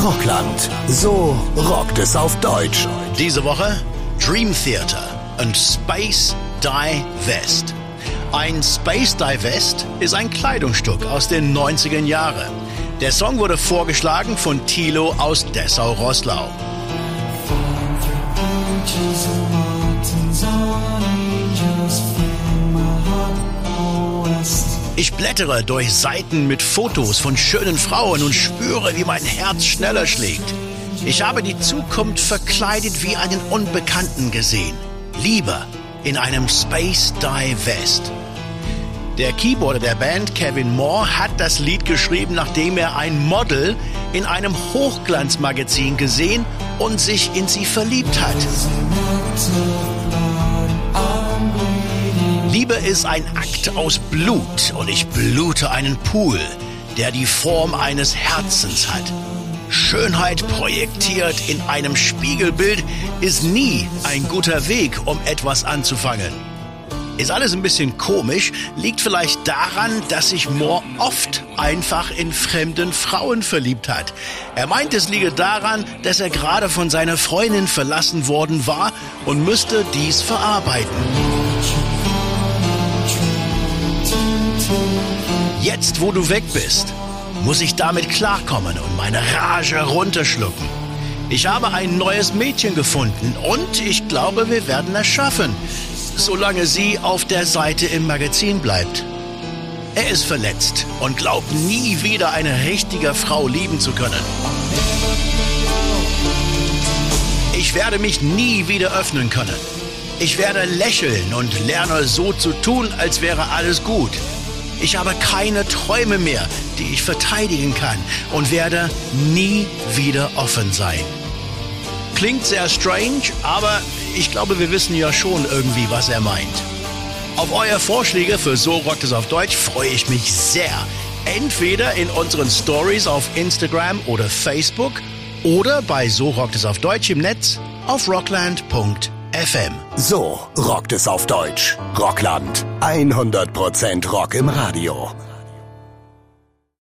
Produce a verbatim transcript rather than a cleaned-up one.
Rockland. So rockt es auf Deutsch. Diese Woche Dream Theater und Space Dye West. Ein Space Dye West ist ein Kleidungsstück aus den neunziger Jahren. Der Song wurde vorgeschlagen von Thilo aus Dessau-Roßlau. Ich blättere durch Seiten mit Fotos von schönen Frauen und spüre, wie mein Herz schneller schlägt. Ich habe die Zukunft verkleidet wie einen Unbekannten gesehen. Lieber in einem Space Dye West. Der Keyboarder der Band, Kevin Moore, hat das Lied geschrieben, nachdem er ein Model in einem Hochglanzmagazin gesehen und sich in sie verliebt hat. Liebe ist ein Akt aus Blut und ich blute einen Pool, der die Form eines Herzens hat. Schönheit projektiert in einem Spiegelbild ist nie ein guter Weg, um etwas anzufangen. Ist alles ein bisschen komisch, liegt vielleicht daran, sich sich Moore oft einfach in fremden Frauen verliebt hat. Er meint, es liege daran, dass er gerade von seiner Freundin verlassen worden war und müsste dies verarbeiten. Jetzt, wo du weg bist, muss ich damit klarkommen und meine Rage runterschlucken. Ich habe ein neues Mädchen gefunden und ich glaube, wir werden es schaffen, solange sie auf der Seite im Magazin bleibt. Er ist verletzt und glaubt nie wieder eine richtige Frau lieben zu können. Ich werde mich nie wieder öffnen können. Ich werde lächeln und lerne so zu tun, als wäre alles gut. Ich habe keine Träume mehr, die ich verteidigen kann und werde nie wieder offen sein. Klingt sehr strange, aber ich glaube, wir wissen ja schon irgendwie, was er meint. Auf eure Vorschläge für So rockt es auf Deutsch freue ich mich sehr. Entweder in unseren Stories auf Instagram oder Facebook oder bei So rockt es auf Deutsch im Netz auf rockland punkt f m. So rockt es auf Deutsch. Rockland. hundert Prozent Rock im Radio.